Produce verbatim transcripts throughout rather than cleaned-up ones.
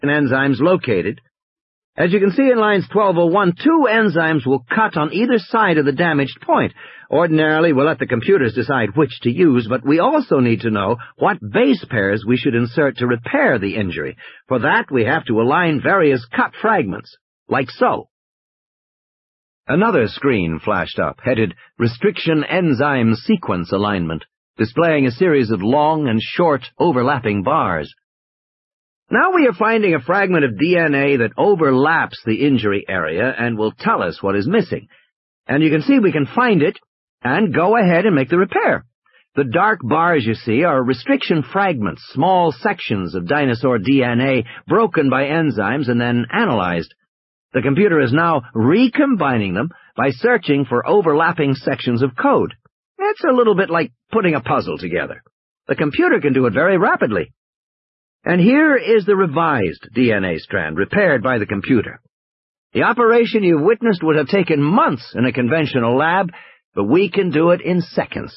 enzymes located. As you can see in lines twelve oh one, two enzymes will cut on either side of the damaged point. Ordinarily, we'll let the computers decide which to use, but we also need to know what base pairs we should insert to repair the injury. For that, we have to align various cut fragments, like so. Another screen flashed up, headed Restriction Enzyme Sequence Alignment, displaying a series of long and short overlapping bars. Now we are finding a fragment of D N A that overlaps the injury area and will tell us what is missing. And you can see we can find it and go ahead and make the repair. The dark bars you see are restriction fragments, small sections of dinosaur D N A broken by enzymes and then analyzed. The computer is now recombining them by searching for overlapping sections of code. It's a little bit like putting a puzzle together. The computer can do it very rapidly. And here is the revised D N A strand, repaired by the computer. The operation you've witnessed would have taken months in a conventional lab, but we can do it in seconds.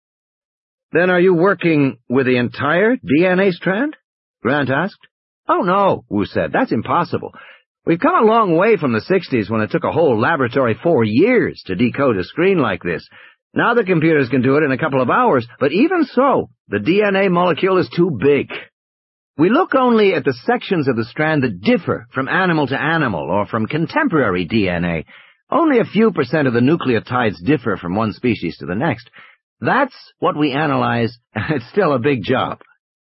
Then are you working with the entire D N A strand? Grant asked. Oh, no, Wu said. That's impossible. We've come a long way from the sixties when it took a whole laboratory four years to decode a screen like this. Now the computers can do it in a couple of hours, but even so, the D N A molecule is too big. We look only at the sections of the strand that differ from animal to animal or from contemporary D N A. Only a few percent of the nucleotides differ from one species to the next. That's what we analyze, and it's still a big job.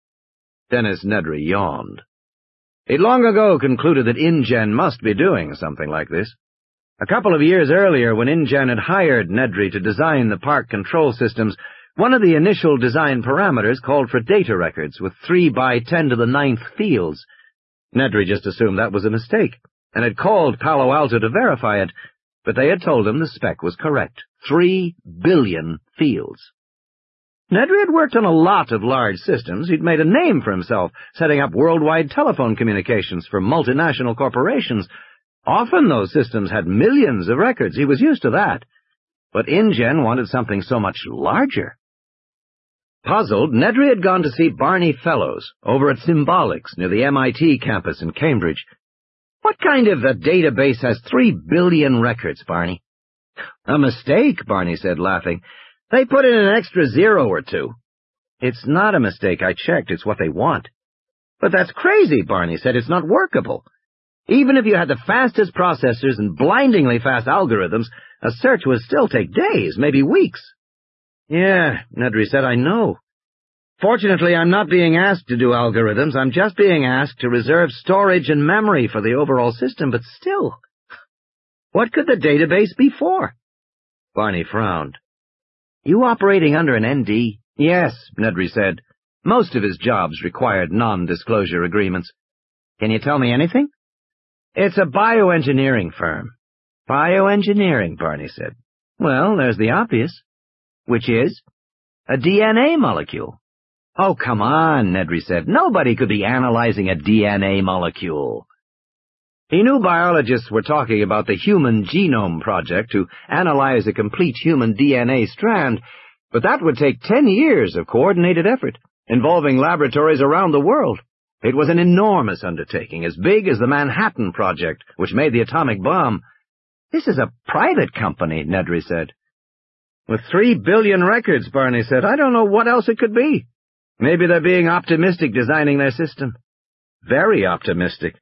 Dennis Nedry yawned. He'd long ago concluded that InGen must be doing something like this. A couple of years earlier, when InGen had hired Nedry to design the park control systems, one of the initial design parameters called for data records with three by ten to the ninth fields. Nedry just assumed that was a mistake, and had called Palo Alto to verify it, but they had told him the spec was correct. Three billion fields. Nedry had worked on a lot of large systems. He'd made a name for himself, setting up worldwide telephone communications for multinational corporations. Often those systems had millions of records. He was used to that. But InGen wanted something so much larger. Puzzled, Nedry had gone to see Barney Fellows over at Symbolics near the M I T campus in Cambridge. What kind of a database has three billion records, Barney? A mistake, Barney said, laughing. They put in an extra zero or two. It's not a mistake, I checked. It's what they want. But that's crazy, Barney said. It's not workable. Even if you had the fastest processors and blindingly fast algorithms, a search would still take days, maybe weeks. Yeah, Nedry said, I know. Fortunately, I'm not being asked to do algorithms. I'm just being asked to reserve storage and memory for the overall system, but still. What could the database be for? Barney frowned. You operating under an N D? Yes, Nedry said. Most of his jobs required non-disclosure agreements. Can you tell me anything? It's a bioengineering firm. Bioengineering, Barney said. Well, there's the obvious. Which is? A D N A molecule. Oh, come on, Nedry said. Nobody could be analyzing a D N A molecule. He knew biologists were talking about the Human Genome Project to analyze a complete human D N A strand, but that would take ten years of coordinated effort, involving laboratories around the world. It was an enormous undertaking, as big as the Manhattan Project, which made the atomic bomb. This is a private company, Nedry said. With three billion records, Barney said, I don't know what else it could be. Maybe they're being optimistic designing their system. Very optimistic.